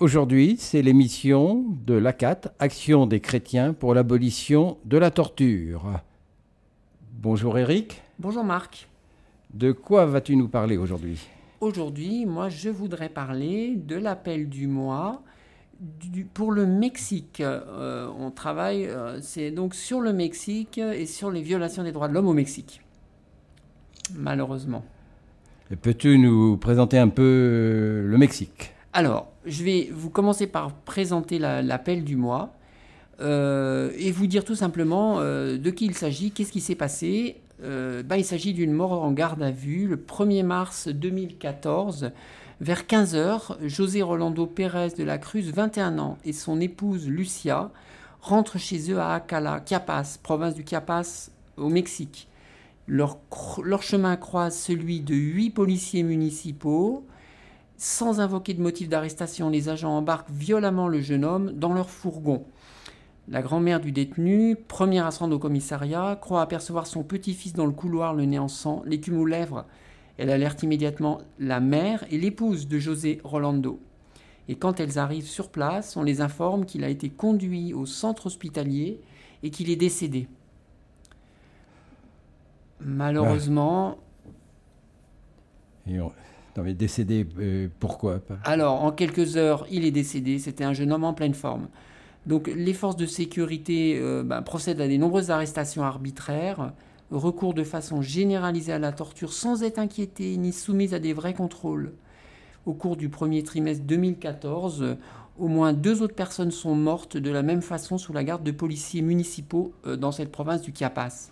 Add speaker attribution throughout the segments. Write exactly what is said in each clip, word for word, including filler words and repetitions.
Speaker 1: Aujourd'hui, c'est l'émission de l'A C A T, Action des chrétiens pour l'abolition de la torture. Bonjour Eric.
Speaker 2: Bonjour Marc.
Speaker 1: De quoi vas-tu nous parler aujourd'hui ?
Speaker 2: Aujourd'hui, moi, je voudrais parler de l'appel du mois du, pour le Mexique. Euh, on travaille, euh, c'est donc sur le Mexique et sur les violations des droits de l'homme au Mexique. Malheureusement.
Speaker 1: Et peux-tu nous présenter un peu euh, le Mexique ?
Speaker 2: Alors, je vais vous commencer par présenter la, l'appel du mois euh, et vous dire tout simplement euh, de qui il s'agit, qu'est-ce qui s'est passé. Euh, bah, il s'agit d'une mort en garde à vue le premier mars deux mille quatorze. Vers quinze heures, José Rolando Pérez de la Cruz, vingt et un ans, et son épouse Lucia rentrent chez eux à Acala, Chiapas, province du Chiapas, au Mexique. Leur, leur chemin croise celui de huit policiers municipaux. Sans invoquer de motif d'arrestation, les agents embarquent violemment le jeune homme dans leur fourgon. La grand-mère du détenu, première à se rendre au commissariat, croit apercevoir son petit-fils dans le couloir, le nez en sang, l'écume aux lèvres. Elle alerte immédiatement la mère et l'épouse de José Rolando. Et quand elles arrivent sur place, on les informe qu'il a été conduit au centre hospitalier et qu'il est décédé. Malheureusement...
Speaker 1: Et on... Non, mais décédé, euh, pourquoi ?
Speaker 2: Alors, en quelques heures, il est décédé. C'était un jeune homme en pleine forme. Donc, les forces de sécurité euh, bah, procèdent à de nombreuses arrestations arbitraires, recourent de façon généralisée à la torture sans être inquiétées ni soumises à des vrais contrôles. Au cours du premier trimestre deux mille quatorze, euh, au moins deux autres personnes sont mortes de la même façon sous la garde de policiers municipaux euh, dans cette province du Chiapas.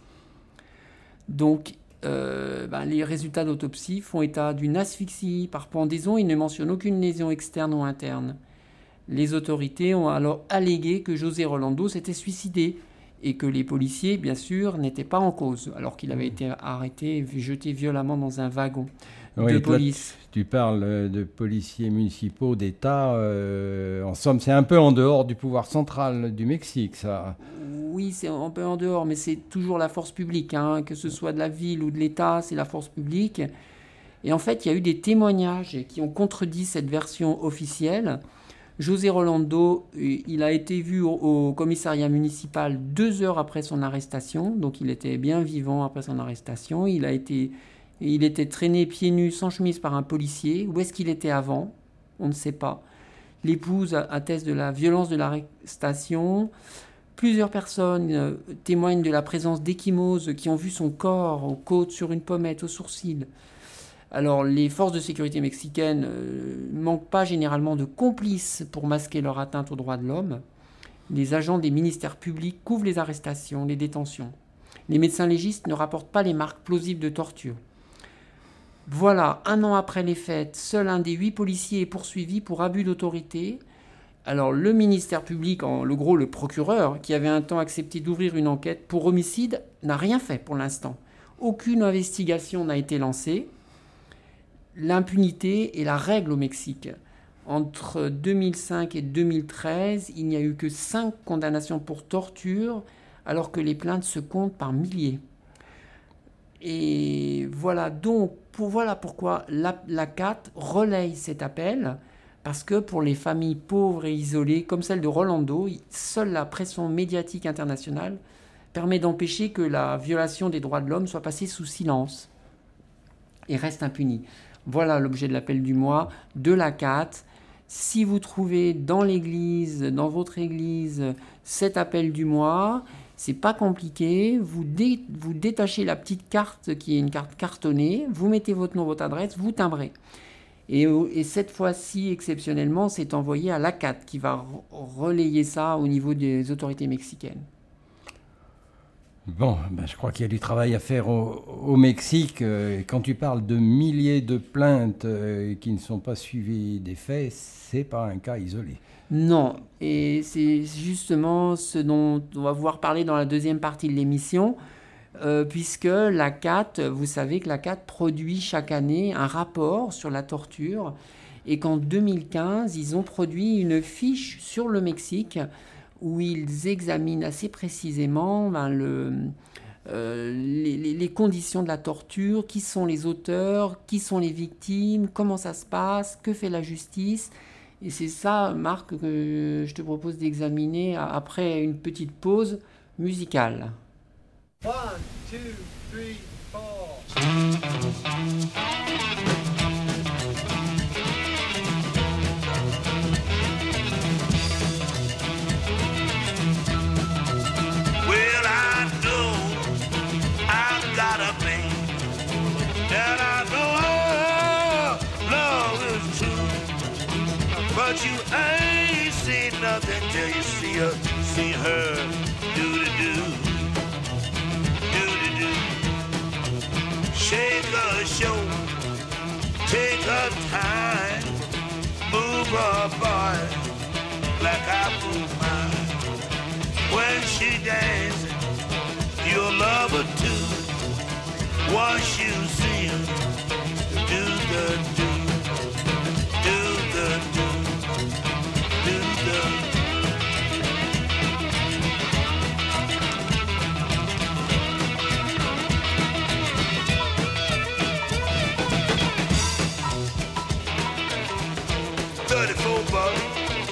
Speaker 2: Donc, Euh, ben, les résultats d'autopsie font état d'une asphyxie par pendaison. Ils ne mentionnent aucune lésion externe ou interne. Les autorités ont alors allégué que José Rolando s'était suicidé et que les policiers, bien sûr, n'étaient pas en cause, alors qu'il avait été arrêté et jeté violemment dans un wagon
Speaker 1: oui,
Speaker 2: de police.
Speaker 1: Là, tu parles de policiers municipaux d'État. Euh, en somme, c'est un peu en dehors du pouvoir central du Mexique, ça.
Speaker 2: Oui, c'est un peu en dehors, mais c'est toujours la force publique, hein, que ce soit de la ville ou de l'État, c'est la force publique. Et en fait, il y a eu des témoignages qui ont contredit cette version officielle. José Rolando, il a été vu au, au commissariat municipal deux heures après son arrestation, donc il était bien vivant après son arrestation. Il a été, il était traîné pieds nus, sans chemise par un policier. Où est-ce qu'il était avant ? On ne sait pas. L'épouse atteste de la violence de l'arrestation. Plusieurs personnes euh, témoignent de la présence d'échymoses qui ont vu son corps aux côtes, sur une pommette, aux sourcils. Alors, les forces de sécurité mexicaines ne euh, manquent pas généralement de complices pour masquer leur atteinte aux droits de l'homme. Les agents des ministères publics couvrent les arrestations, les détentions. Les médecins légistes ne rapportent pas les marques plausibles de torture. Voilà, un an après les faits, seul un des huit policiers est poursuivi pour abus d'autorité. Alors, le ministère public, en le gros, le procureur, qui avait un temps accepté d'ouvrir une enquête pour homicide, n'a rien fait pour l'instant. Aucune investigation n'a été lancée. L'impunité est la règle au Mexique. Entre deux mille cinq et deux mille treize, il n'y a eu que cinq condamnations pour torture, alors que les plaintes se comptent par milliers. Et voilà donc, pour, voilà pourquoi la, la C A T relaye cet appel. Parce que pour les familles pauvres et isolées, comme celle de Rolando, seule la pression médiatique internationale permet d'empêcher que la violation des droits de l'homme soit passée sous silence et reste impunie. Voilà l'objet de l'appel du mois de la C A T. Si vous trouvez dans l'église, dans votre église, cet appel du mois, c'est pas compliqué. Vous, dé, vous détachez la petite carte qui est une carte cartonnée, vous mettez votre nom, votre adresse, vous timbrez. Et, et cette fois-ci, exceptionnellement, c'est envoyé à l'A C A T qui va relayer ça au niveau des autorités mexicaines.
Speaker 1: Bon, ben je crois qu'il y a du travail à faire au, au Mexique. Quand tu parles de milliers de plaintes qui ne sont pas suivies des faits, c'est pas un cas isolé.
Speaker 2: Non, et c'est justement ce dont on va pouvoir parler dans la deuxième partie de l'émission. Euh, puisque la C A T, vous savez que la C A T produit chaque année un rapport sur la torture et qu'en deux mille quinze, ils ont produit une fiche sur le Mexique où ils examinent assez précisément ben, le, euh, les, les, les conditions de la torture, qui sont les auteurs, qui sont les victimes, comment ça se passe, que fait la justice. Et c'est ça, Marc, que je te propose d'examiner après une petite pause musicale. One, two, three, four.
Speaker 3: Well, I know I've got a man, and I know love is true, but you ain't seen nothing till you see her, see her do-do-do, do-do-do. Shake her shoulder, take her time, move her body like I move mine. When she dances, you'll love her too. Once you see her, do the do, do the do, do the. Thirty-four bucks,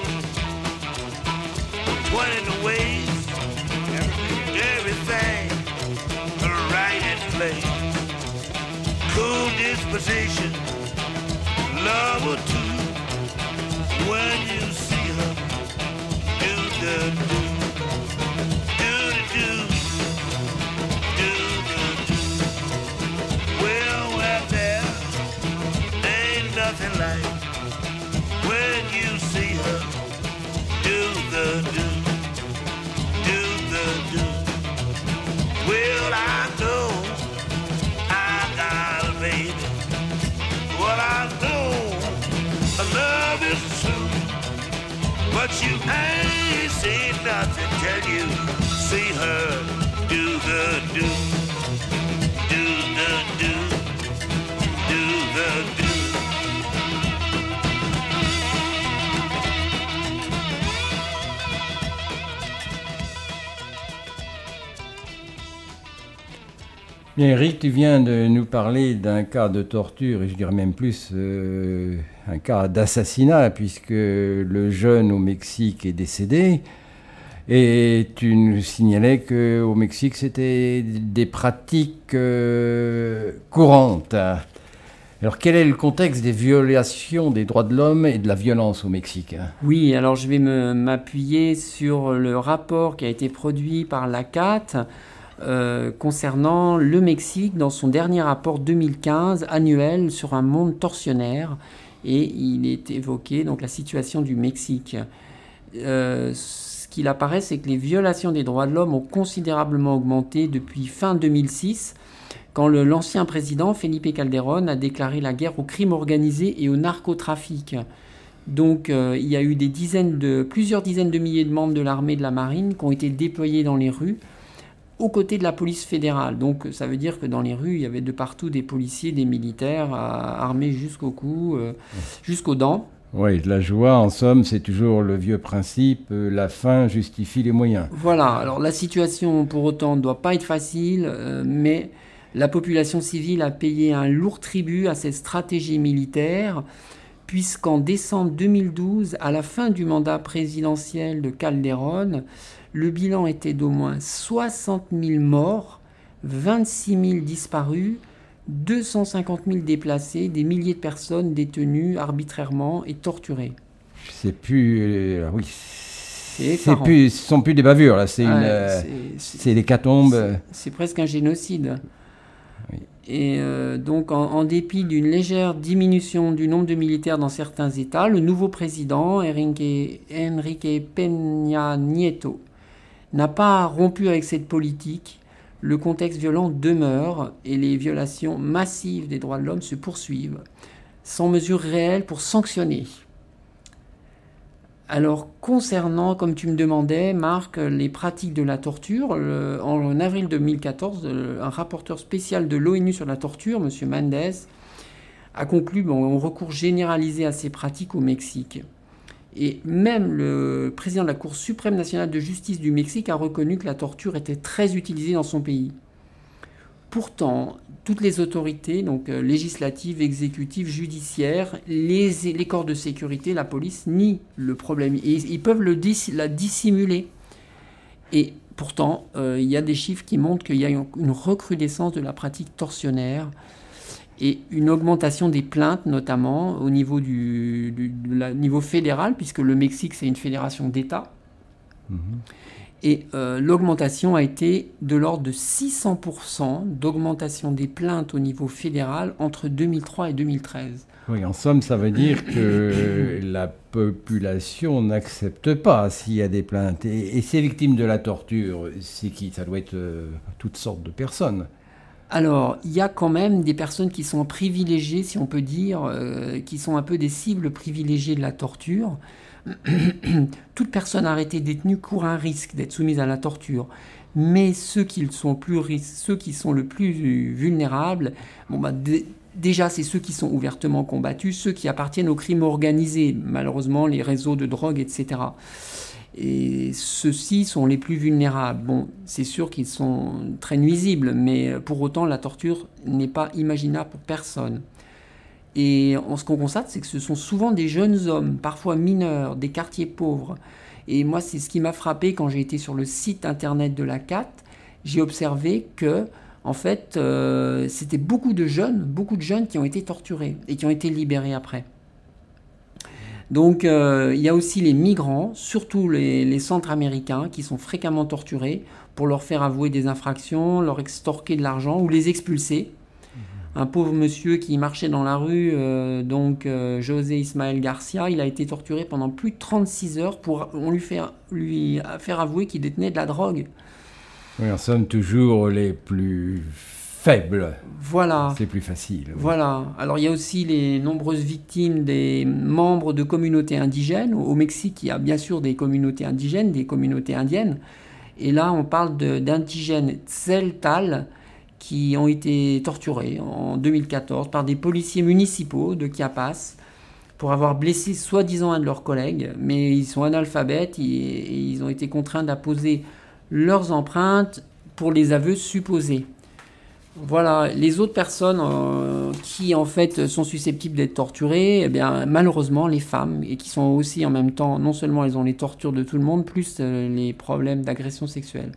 Speaker 3: twenty in the waist, everything right in place. Cool disposition, love her too. When you see her, do the do, do the do, do the do. Well, well, there ain't nothing like when you see her, do the do, do the do. Well, I know I got a baby. Well, I know love is true, but you ain't seen nothing till you see her do the do, do the do, do the do.
Speaker 1: Bien, Eric, tu viens de nous parler d'un cas de torture, et je dirais même plus euh, un cas d'assassinat, puisque le jeune au Mexique est décédé. Et tu nous signalais qu'au Mexique, c'était des pratiques euh, courantes. Alors, quel est le contexte des violations des droits de l'homme et de la violence au Mexique?
Speaker 2: Oui, alors je vais me, m'appuyer sur le rapport qui a été produit par l'A C A T euh, concernant le Mexique dans son dernier rapport deux mille quinze annuel sur un monde tortionnaire. Et il est évoqué donc la situation du Mexique. Euh, ce qu'il apparaît, c'est que les violations des droits de l'homme ont considérablement augmenté depuis fin deux mille six, quand le, l'ancien président Felipe Calderón a déclaré la guerre au crime organisé et au narcotrafic. Donc euh, il y a eu des dizaines de, plusieurs dizaines de milliers de membres de l'armée et de la marine qui ont été déployés dans les rues aux côtés de la police fédérale. Donc ça veut dire que dans les rues, il y avait de partout des policiers, des militaires euh, armés jusqu'au cou, euh, jusqu'aux dents.
Speaker 1: Oui, la joie, en somme, c'est toujours le vieux principe, euh, la fin justifie les moyens.
Speaker 2: Voilà, alors la situation pour autant ne doit pas être facile, euh, mais la population civile a payé un lourd tribut à cette stratégie militaire, puisqu'en décembre deux mille douze, à la fin du mandat présidentiel de Calderón, le bilan était d'au moins soixante mille morts, vingt-six mille disparus, deux cent cinquante mille déplacés, des milliers de personnes détenues arbitrairement et torturées.
Speaker 1: C'est plus... Euh, oui, c'est,
Speaker 2: c'est
Speaker 1: plus, ce sont plus des bavures, là, c'est,
Speaker 2: ouais,
Speaker 1: une, euh,
Speaker 2: c'est, c'est,
Speaker 1: c'est l'hécatombe.
Speaker 2: C'est, c'est presque un génocide.
Speaker 1: Oui.
Speaker 2: Et euh, donc, en, en dépit d'une légère diminution du nombre de militaires dans certains États, le nouveau président, Enrique, Enrique Peña Nieto, n'a pas rompu avec cette politique. Le contexte violent demeure et les violations massives des droits de l'homme se poursuivent, sans mesures réelles pour sanctionner. Alors, concernant, comme tu me demandais, Marc, les pratiques de la torture, le, en, en avril deux mille quatorze, le, un rapporteur spécial de l'ONU sur la torture, M. Mendes, a conclu bon, un recours généralisé à ces pratiques au Mexique. Et même le président de la Cour suprême nationale de justice du Mexique a reconnu que la torture était très utilisée dans son pays. Pourtant, toutes les autorités, donc euh, législatives, exécutives, judiciaires, les, les corps de sécurité, la police, nient le problème. Ils, ils peuvent le dis, la dissimuler. Et pourtant, euh, il y a des chiffres qui montrent qu'il y a une, une recrudescence de la pratique tortionnaire et une augmentation des plaintes, notamment au niveau, du, du de la, niveau fédéral, puisque le Mexique, c'est une fédération d'États. Mmh. Et euh, l'augmentation a été de l'ordre de six cents pour cent d'augmentation des plaintes au niveau fédéral entre deux mille trois et deux mille treize.
Speaker 1: Oui, en somme, ça veut dire que la population n'accepte pas s'il y a des plaintes. Et, et ces victimes de la torture, c'est qui? Ça doit être euh, toutes sortes de personnes.
Speaker 2: Alors, il y a quand même des personnes qui sont privilégiées, si on peut dire, euh, qui sont un peu des cibles privilégiées de la torture. Toute personne arrêtée, détenue, court un risque d'être soumise à la torture. Mais ceux qui sont, plus, ceux qui sont le plus vulnérables, bon bah, d- déjà c'est ceux qui sont ouvertement combattus, ceux qui appartiennent aux crimes organisés, malheureusement les réseaux de drogue, et cetera. Et ceux-ci sont les plus vulnérables. Bon, c'est sûr qu'ils sont très nuisibles, mais pour autant la torture n'est pas imaginable pour personne. Et ce qu'on constate, c'est que ce sont souvent des jeunes hommes, parfois mineurs, des quartiers pauvres. Et moi, c'est ce qui m'a frappé quand j'ai été sur le site internet de la C A T. J'ai observé que, en fait, euh, c'était beaucoup de jeunes, beaucoup de jeunes qui ont été torturés et qui ont été libérés après. Donc, euh, il y a aussi les migrants, surtout les, les Centra-Américains, qui sont fréquemment torturés pour leur faire avouer des infractions, leur extorquer de l'argent ou les expulser. Un pauvre monsieur qui marchait dans la rue, euh, donc euh, José Ismael Garcia, il a été torturé pendant plus de trente-six heures pour on lui faire, lui faire avouer qu'il détenait de la drogue.
Speaker 1: Oui, en somme, toujours les plus faibles.
Speaker 2: Voilà.
Speaker 1: C'est plus facile. Oui.
Speaker 2: Voilà. Alors, il y a aussi les nombreuses victimes des membres de communautés indigènes. Au Mexique, il y a bien sûr des communautés indigènes, des communautés indiennes. Et là, on parle de, d'indigènes Tzeltal, qui ont été torturés en deux mille quatorze par des policiers municipaux de Chiapas pour avoir blessé soi-disant un de leurs collègues, mais ils sont analphabètes et ils ont été contraints d'apposer leurs empreintes pour les aveux supposés. Voilà, les autres personnes euh, qui en fait sont susceptibles d'être torturées, eh bien, malheureusement les femmes, et qui sont aussi en même temps, non seulement elles ont les tortures de tout le monde, plus euh, les problèmes d'agression sexuelle.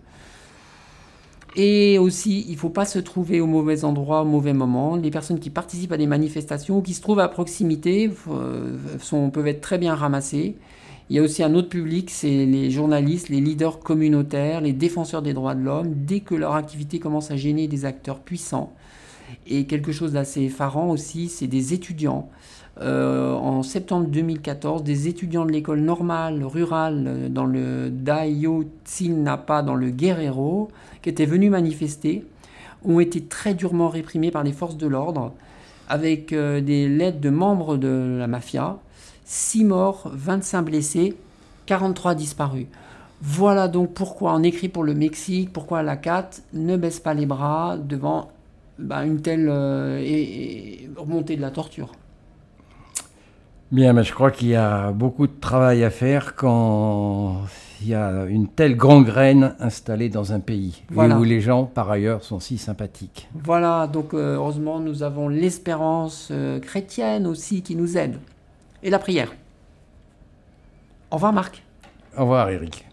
Speaker 2: Et aussi, il ne faut pas se trouver au mauvais endroit, au mauvais moment. Les personnes qui participent à des manifestations ou qui se trouvent à proximité euh, sont, peuvent être très bien ramassées. Il y a aussi un autre public, c'est les journalistes, les leaders communautaires, les défenseurs des droits de l'homme, dès que leur activité commence à gêner des acteurs puissants. Et quelque chose d'assez effarant aussi, c'est des étudiants. Euh, en septembre deux mille quatorze, des étudiants de l'école normale rurale dans le d'Ayotzinapa, dans le Guerrero, qui étaient venus manifester, ont été très durement réprimés par les forces de l'ordre, avec euh, des lettres de membres de la mafia. six morts, vingt-cinq blessés, quarante-trois disparus. Voilà donc pourquoi on écrit pour le Mexique, pourquoi la C A T ne baisse pas les bras devant bah, une telle euh, et, et remontée de la torture.
Speaker 1: Bien, mais je crois qu'il y a beaucoup de travail à faire quand il y a une telle gangrène installée dans un pays, voilà. Et où les gens, par ailleurs, sont si sympathiques.
Speaker 2: Voilà, donc euh, heureusement, nous avons l'espérance euh, chrétienne aussi qui nous aide. Et la prière. Au revoir Marc.
Speaker 1: Au revoir Eric.